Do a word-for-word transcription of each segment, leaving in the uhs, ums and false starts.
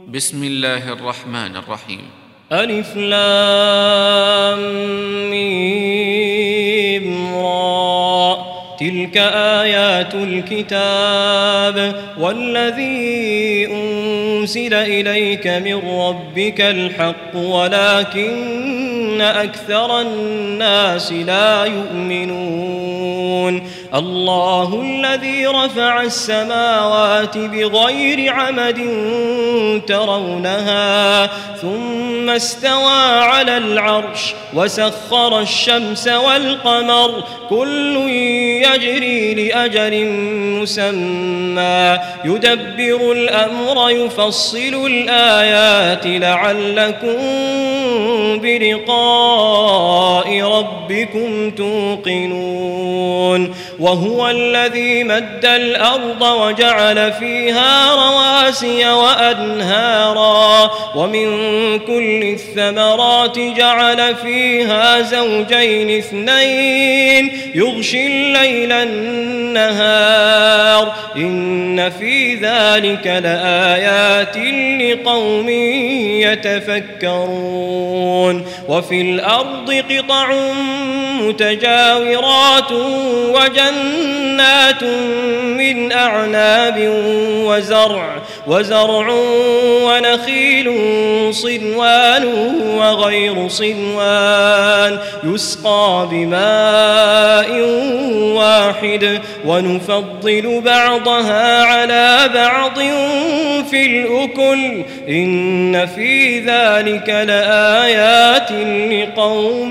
بسم الله الرحمن الرحيم. ألف لام ميم را، تلك آيات الكتاب والذي أنزل إليك من ربك الحق ولكن أكثر الناس لا يؤمنون. الله الذي رفع السماوات بغير عمد ترونها ثم استوى على العرش وسخر الشمس والقمر كل يجري لأجل مسمى يدبر الأمر يفصل الآيات لعلكم بلقاء ربكم توقنون. وهو الذي مد الأرض وجعل فيها رواسي وأنهارا ومن كل الثمرات جعل فيها زوجين اثنين يغشي الليل النهار إن في ذلك لآيات لقوم يتفكرون. وفي الأرض قطع متجاورات وجنات من أعناب وزرع وزرع ونخيل صنوان وغير صنوان يسقى بماء واحد ونفضل بعضها على بعض في الأكل إن في ذلك لآيات لقوم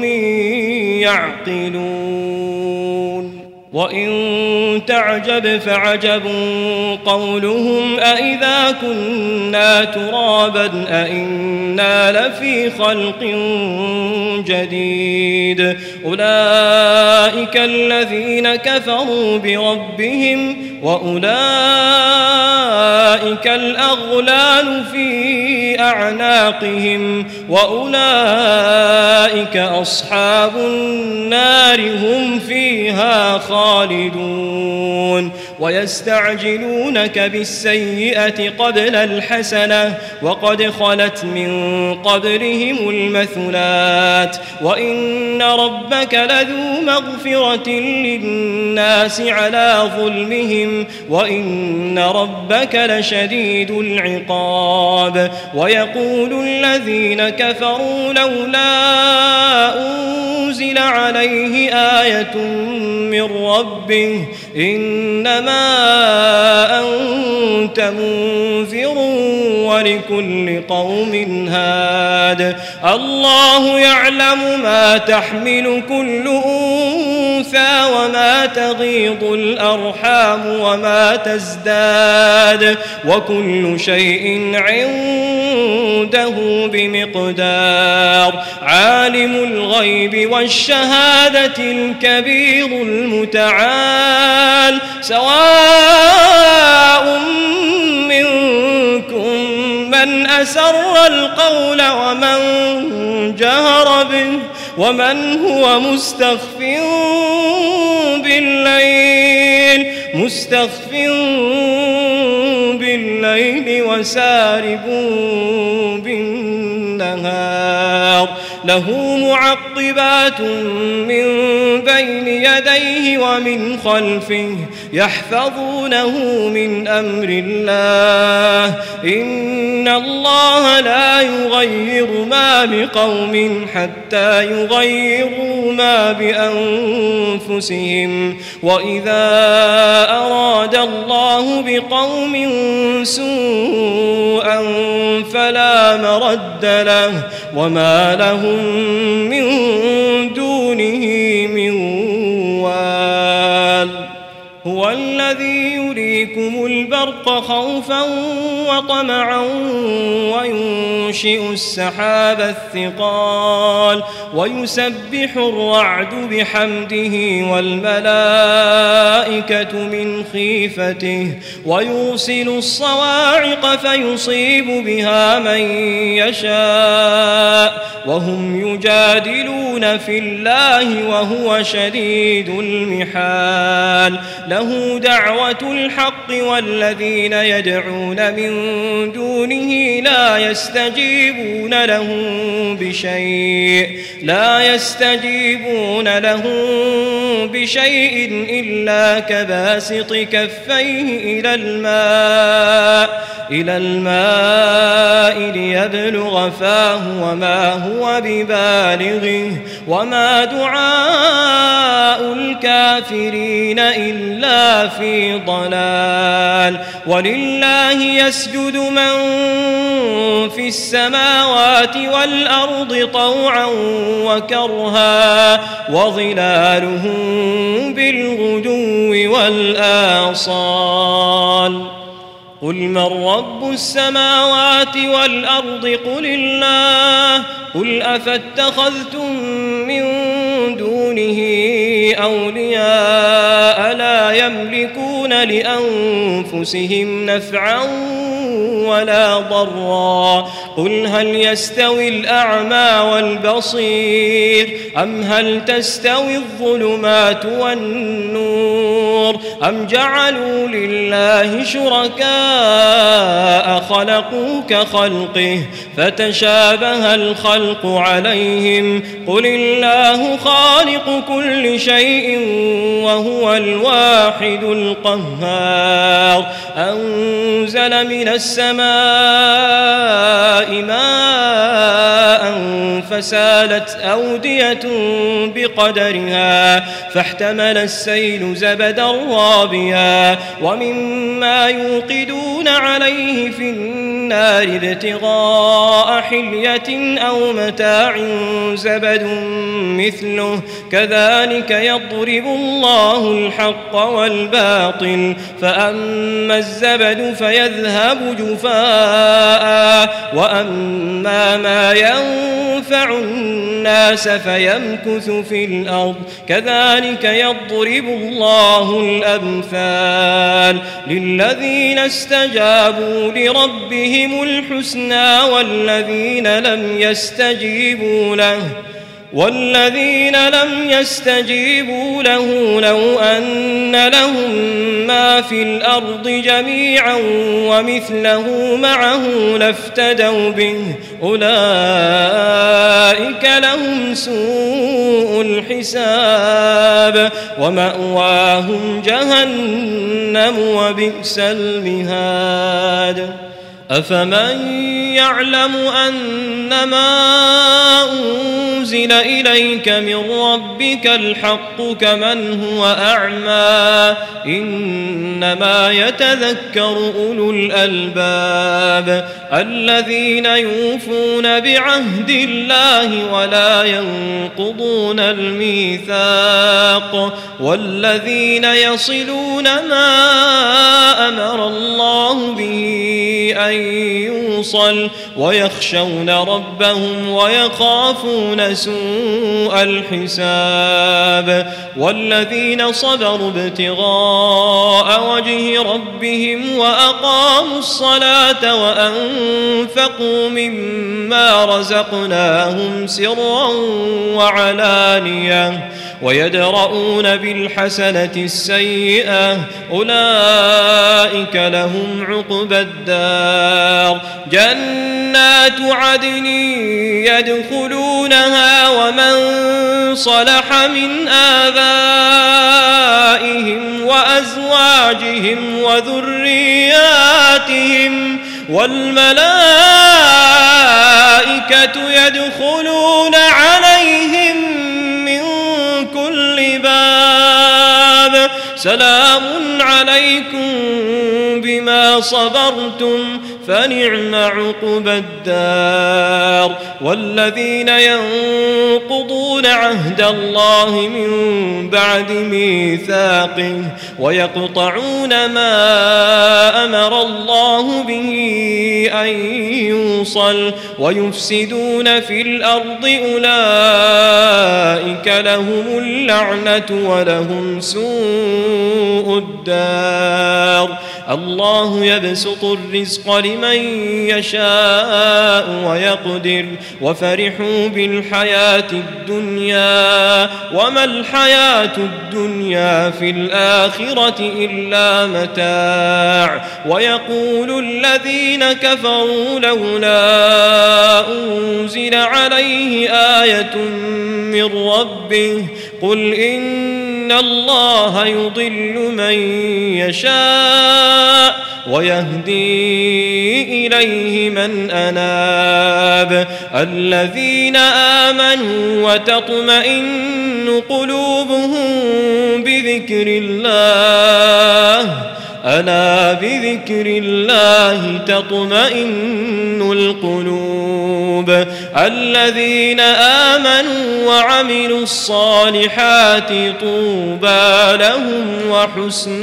يعقلون. وإن تعجب فعجب قولهم أإذا كنا ترابا أإنا لفي خلق جديد أولئك الذين كفروا بربهم وأولئك الأغلال في أعناقهم وأولئك أصحاب النار هم فيها خالدون. ويستعجلونك بالسيئة قبل الحسنة وقد خلت من قبلهم المثلات وإن ربك لذو مغفرة للناس على ظلمهم وإن ربك لشديد العقاب. ويقول الذين كفروا لولا أنزل عليه آية من ربه إنما أنت منذر ولكل قوم هاد. الله يعلم ما تحمل كل أنثى وما تغيض الأرحام وما تزداد وكل شيء عنده بمقدار. عالم الغيب والشهادة الكبير المتعال سواء منكم من أسر القول ومن جهر به ومن هو مستخف بالليل مستخف بالليل وسارب بالنهار. له معقبات من بين يديه ومن خلفه يحفظونه من أمر الله إن الله لا يغير ما بقوم حتى يغيروا ما بأنفسهم وإذا أراد الله بقوم سوءا فلا مرد له وما لهم من دونه من وال. هو الذي يريكم البرق خوفا وطمعا وينشئ السحاب الثقال ويسبح الرعد بحمده والملائكة من خيفته ويرسل الصواعق فيصيب بها من يشاء وهم يجادلون في الله وهو شديد المحال. له دعوة الحق بالحق والذين يدعون من دونه لا يستجيبون لهم بشيء لا يستجيبون لهم بشيء إلا كباسط كفيه إلى الماء إلى الماء ليبلغ فاه وما هو ببالغه وما دعاء الكافرين إلا في ضلال. ولله يسجد من في السماوات والأرض طوعا وكرها وظلالهم بالغدو والآصال. قل من رب السماوات والأرض قل الله قل أفاتخذتم من دونه أولياء لا يملكون لأنفسهم نفعا ولا ضرا قل هل يستوي الأعمى والبصير أم هل تستوي الظلمات والنور أم جعلوا لله شركاء خلقوا كخلقه فتشابه الخلق عليهم قل الله خالق كل شيء وهو الواحد القهار. أنزل من السماء ماء فسالت أودية بقدرها فاحتمل السيل زبدا رابيا ومما يوقدون عليه في النار ابتغاء حلية أو متاع زبد مثله كذلك يضرب الله الحق والباطل فأما الزبد فيذهب جفاء وأما ما ينفع الناس فيمكث في الأرض كذلك يضرب الله الأمثال. للذين استجابوا لربهم الحسنى والذين لم يستجيبوا له والذين لم يستجيبوا له لو أن لهم ما في الأرض جميعا ومثله معه لافتدوا به أولئك لهم سوء الحساب ومأواهم جهنم وبئس المهاد. أفمن يعلم أنما أنزل إليك من ربك الحق كمن هو أعمى إنما يتذكر أولو الألباب الذين يوفون بعهد الله ولا ينقضون الميثاق والذين يصلون ما أمر الله به أن يوصل ويخشون ربهم ويخافون سوء الحساب والذين صبروا ابتغاء وجه ربهم وأقاموا الصلاة وأنفقوا مما رزقناهم سرا وعلانية ويدرؤون بالحسنة السيئة أولئك لهم عقبى الدار جنات عدن يدخلونها ومن صلح من آبائهم وأزواجهم وذرياتهم والملائكة يدخلون عليهم من كل باب سلام عليكم بما صبرتم فنعم عقبى الدار. والذين ينقضون عهد الله من بعد ميثاقه ويقطعون ما أمر الله به أن يوصل ويفسدون في الأرض أولئك لهم اللعنة ولهم سوء الدار. الله يبسط الرزق لمن يشاء ويقدر وفرحوا بالحياة الدنيا وما الحياة الدنيا في الآخرة إلا متاع ويقول الذين كفروا لولا أنزل عليه آية من ربه قل إن الله يضل من يشاء ويهدي إليه من أناب الذين آمنوا وتطمئن قلوبهم بذكر الله ألا بذكر الله تطمئن القلوب الذين آمنوا وعملوا الصالحات طوبى لهم وحسن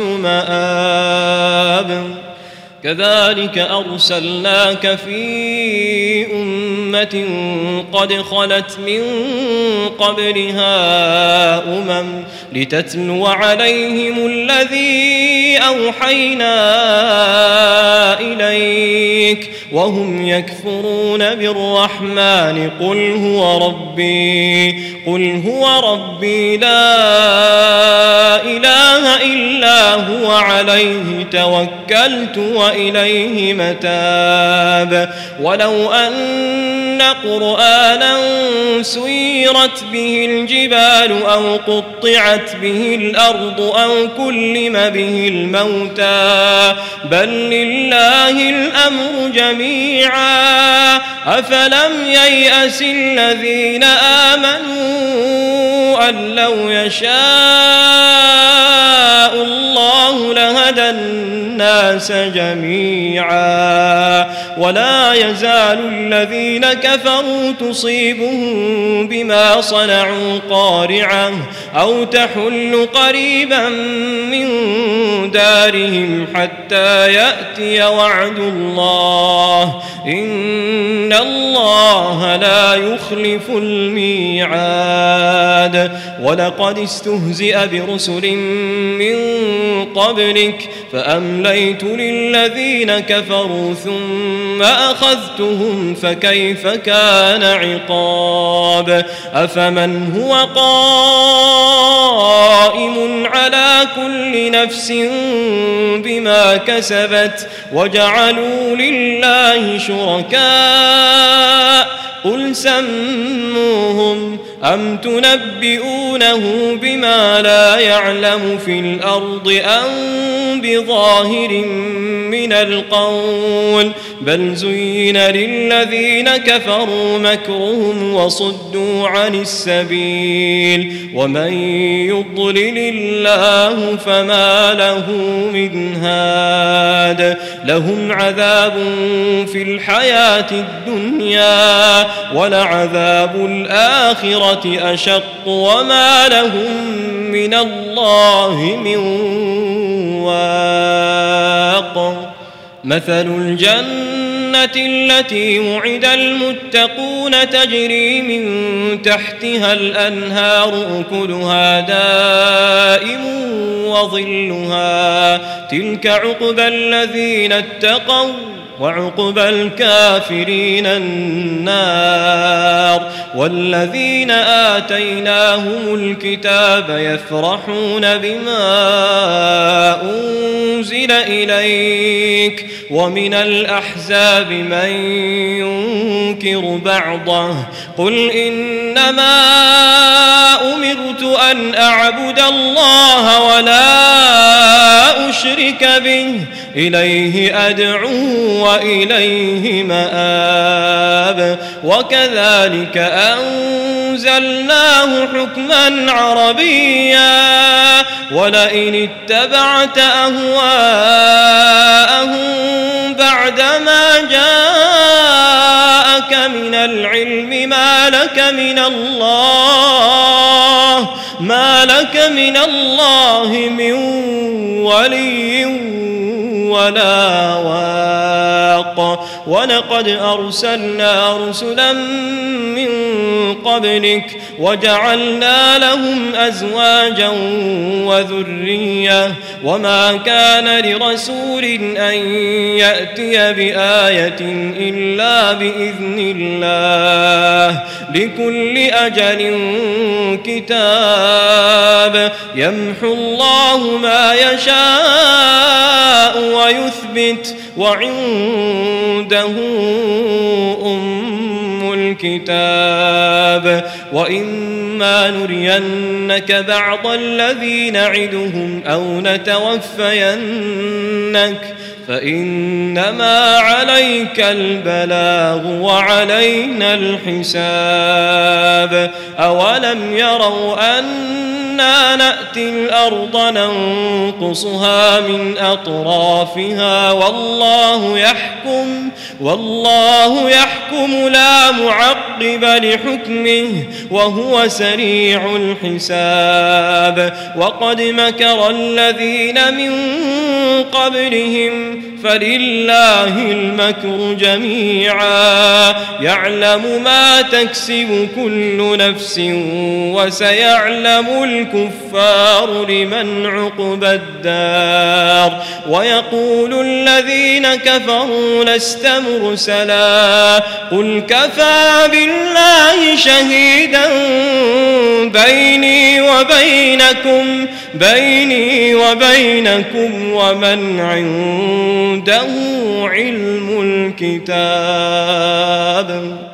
مآب كذلك أرسلناك في أمة قد خلت من قبلها أمم لتتلو عليهم الذي أوحينا إليك وهم يكفرون بالرحمن قل هو ربي قل هو ربي لا إله إلا هو عليه توكلت وإليه متاب ولو أن قرآنا سيرت به الجبال أو قطعت به الأرض أو كلم به الموتى بل لله الأمر جميعا أفلم ييأس الذين آمنوا أن لو يشاء الله لهدى الناس جميعا ولا يزال الذين كفروا تصيبهم بما صنعوا قارعة أو تحل قريبا من دارهم حتى يأتي وعد الله إن الله لا يخلف الميعاد ولقد استهزئ برسل من قبلك فأمليت للذين كفروا ثم أخذتهم فكيف كان عقاب أفمن هو قائم على كل نفس بما كسبت وجعلوا لله شركاء قل سموهم أم تنبئونه بما لا يعلم في الأرض أم بظاهر من القول بل زين للذين كفروا مكرهم وصدوا عن السبيل ومن يضلل الله فما له من هاد لهم عذاب في الحياة الدنيا ولعذاب الآخرة أشق وما لهم من الله من واق مثل الجنة التي وعد المتقون تجري من تحتها الأنهار أكلها دائم وظلها تلك عقبى الذين اتقوا وعقبى الكافرين النار والذين آتيناهم الكتاب يفرحون بما أنزل إليك ومن الأحزاب من ينكر بعضه قل إنما أمرت أن أعبد الله ولا أشرك به إليه أدعو وإليه مآب وكذلك أنزلناه حكما عربيا ولئن اتبعت أهواءهم بعدما جاءك من العلم ما لك من الله ما لك من الله من ولي ولا واق ولقد أرسلنا رسلا من قبلك وجعلنا لهم أزواجا وذرية وما كان لرسول أن يأتي بآية إلا بإذن الله لكل أجل كتاب يمحو الله ما يشاء ويثبت وعنده أم الكتاب وإما نرينك بعض الذي نعدهم أو نتوفينك فإنما عليك البلاغ وعلينا الحساب أولم يروا أنا نأتي الأرض ننقصها من أطرافها والله يحكم والله يحكم لا معقب لحكمه وهو سريع الحساب وقد مكر الذين من قبلهم فلله المكر جميعا يعلم ما تكسب كل نفس وسيعلم الكفار لمن عقبى الدار ويقول الذين كفروا لست مرسلا قل كفى بالله شهيدا بيني وبينكم بيني وبينكم ومن عنده علم الكتاب.